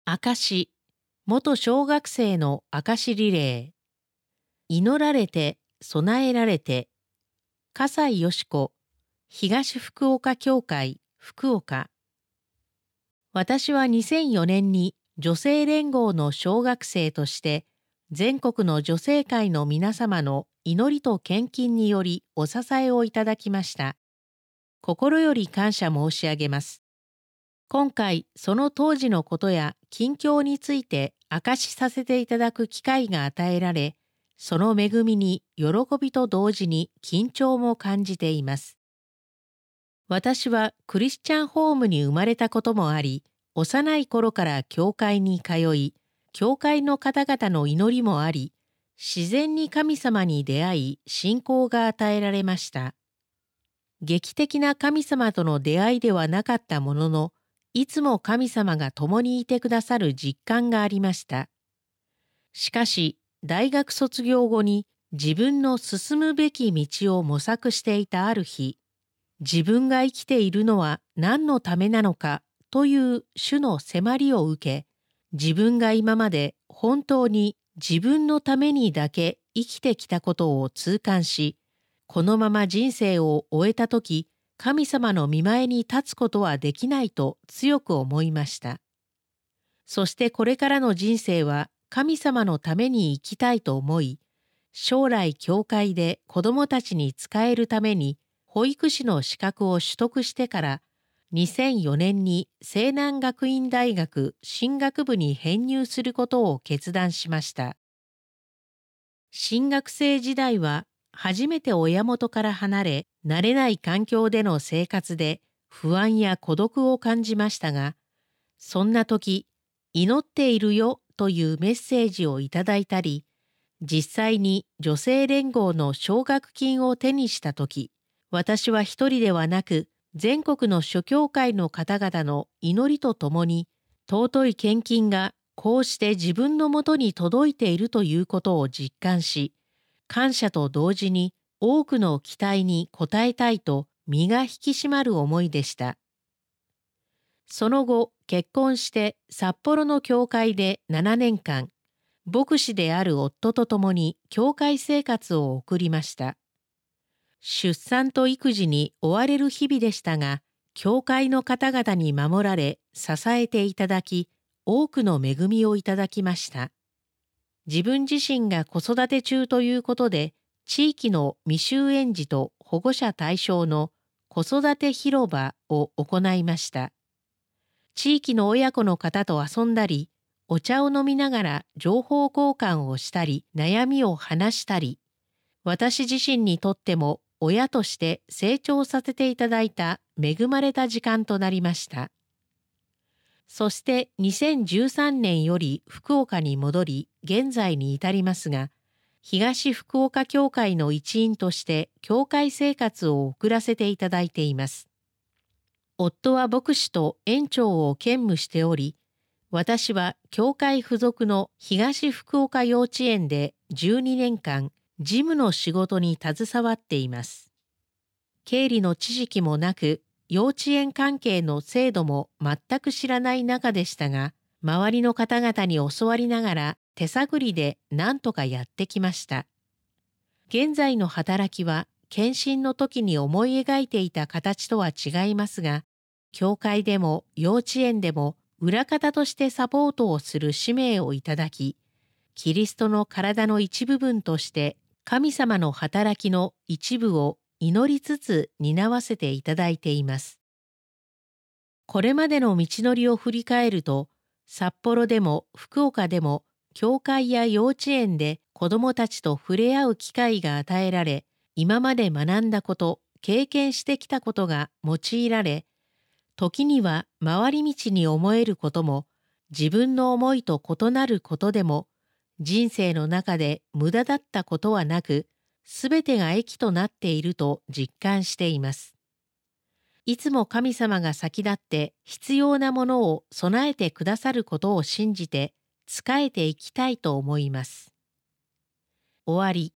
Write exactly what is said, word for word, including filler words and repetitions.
証、元小学生の証リレー。祈られて、備えられて。笠井よし子、東福岡教会、福岡。私はにせんよねんに女性連合の小学生として、全国の女性会の皆様の祈りと献金によりお支えをいただきました。心より感謝申し上げます。今回、その当時のことや近況について明かしさせていただく機会が与えられ、その恵みに喜びと同時に緊張も感じています。私はクリスチャンホームに生まれたこともあり、幼い頃から教会に通い、教会の方々の祈りもあり、自然に神様に出会い、信仰が与えられました。劇的な神様との出会いではなかったものの、いつも神様が共にいてくださる実感がありました。しかし、大学卒業後に自分の進むべき道を模索していたある日、自分が生きているのは何のためなのかという主の迫りを受け、自分が今まで本当に自分のためにだけ生きてきたことを痛感し、このまま人生を終えたとき、神様の御前に立つことはできないと強く思いました。そしてこれからの人生は神様のために生きたいと思い、将来教会で子どもたちに仕えるために保育士の資格を取得してからにせんよねんに西南学院大学神学部に編入することを決断しました。新学生時代は初めて親元から離れ、慣れない環境での生活で不安や孤独を感じましたが、そんな時、祈っているよというメッセージをいただいたり、実際に女性連合の奨学金を手にした時、私は一人ではなく、全国の諸教会の方々の祈りとともに、尊い献金がこうして自分のもとに届いているということを実感し、感謝と同時に多くの期待に応えたいと身が引き締まる思いでした。その後、結婚して札幌の教会でななねんかん、牧師である夫と共に教会生活を送りました。出産と育児に追われる日々でしたが、教会の方々に守られ、支えていただき、多くの恵みをいただきました。自分自身が子育て中ということで、地域の未就園児と保護者対象の子育て広場を行いました。地域の親子の方と遊んだり、お茶を飲みながら情報交換をしたり、悩みを話したり、私自身にとっても親として成長させていただいた恵まれた時間となりました。そしてにせんじゅうさんねんより福岡に戻り、現在に至りますが、東福岡教会の一員として教会生活を送らせていただいています。夫は牧師と園長を兼務しており、私は教会付属の東福岡幼稚園でじゅうにねんかん事務の仕事に携わっています。経理の知識もなく、幼稚園関係の制度も全く知らない中でしたが、周りの方々に教わりながら手探りで何とかやってきました。現在の働きは献身の時に思い描いていた形とは違いますが、教会でも幼稚園でも裏方としてサポートをする使命をいただき、キリストの体の一部分として神様の働きの一部を祈りつつ担わせていただいています。これまでの道のりを振り返ると、札幌でも福岡でも教会や幼稚園で子どもたちと触れ合う機会が与えられ、今まで学んだこと、経験してきたことが用いられ、時には回り道に思えることも、自分の思いと異なることでも、人生の中で無駄だったことはなく、すべてが益となっていると実感しています。いつも神様が先立って必要なものを備えてくださることを信じて仕えていきたいと思います。終わり。